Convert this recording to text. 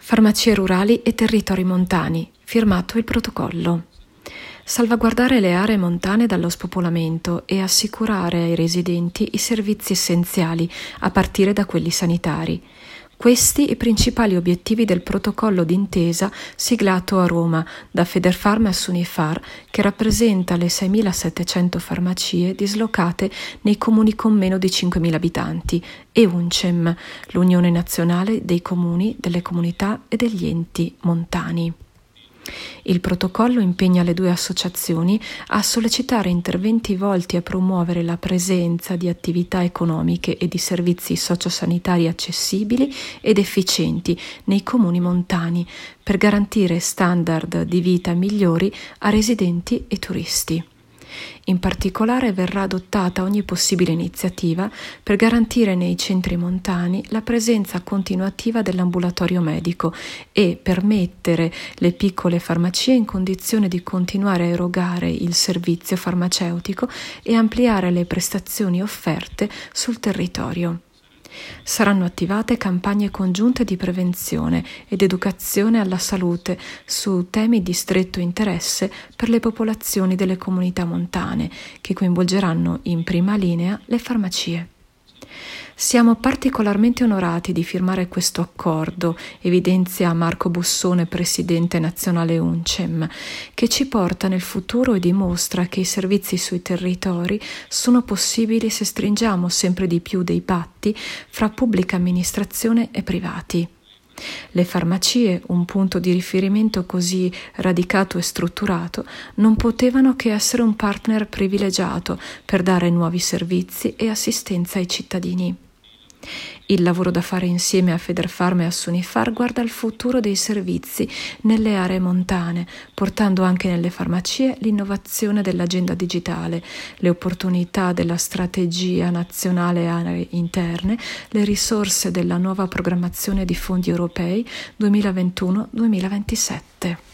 Farmacie rurali e territori montani, firmato il protocollo. Salvaguardare le aree montane dallo spopolamento e assicurare ai residenti i servizi essenziali, a partire da quelli sanitari. Questi i principali obiettivi del protocollo d'intesa siglato a Roma da Federfarm e Assunifar, che rappresenta le 6.700 farmacie dislocate nei comuni con meno di 5.000 abitanti, e UNCEM, l'Unione Nazionale dei Comuni, delle Comunità e degli Enti Montani. Il protocollo impegna le due associazioni a sollecitare interventi volti a promuovere la presenza di attività economiche e di servizi sociosanitari accessibili ed efficienti nei comuni montani per garantire standard di vita migliori a residenti e turisti. In particolare verrà adottata ogni possibile iniziativa per garantire nei centri montani la presenza continuativa dell'ambulatorio medico e permettere le piccole farmacie in condizione di continuare a erogare il servizio farmaceutico e ampliare le prestazioni offerte sul territorio. Saranno attivate campagne congiunte di prevenzione ed educazione alla salute su temi di stretto interesse per le popolazioni delle comunità montane, che coinvolgeranno in prima linea le farmacie. Siamo particolarmente onorati di firmare questo accordo, evidenzia Marco Bussone, presidente nazionale UNCEM, che ci porta nel futuro e dimostra che i servizi sui territori sono possibili se stringiamo sempre di più dei patti fra pubblica amministrazione e privati. Le farmacie, un punto di riferimento così radicato e strutturato, non potevano che essere un partner privilegiato per dare nuovi servizi e assistenza ai cittadini. Il lavoro da fare insieme a Federfarm e a Assunifar guarda al futuro dei servizi nelle aree montane, portando anche nelle farmacie l'innovazione dell'agenda digitale, le opportunità della strategia nazionale aree interne, le risorse della nuova programmazione di fondi europei 2021-2027.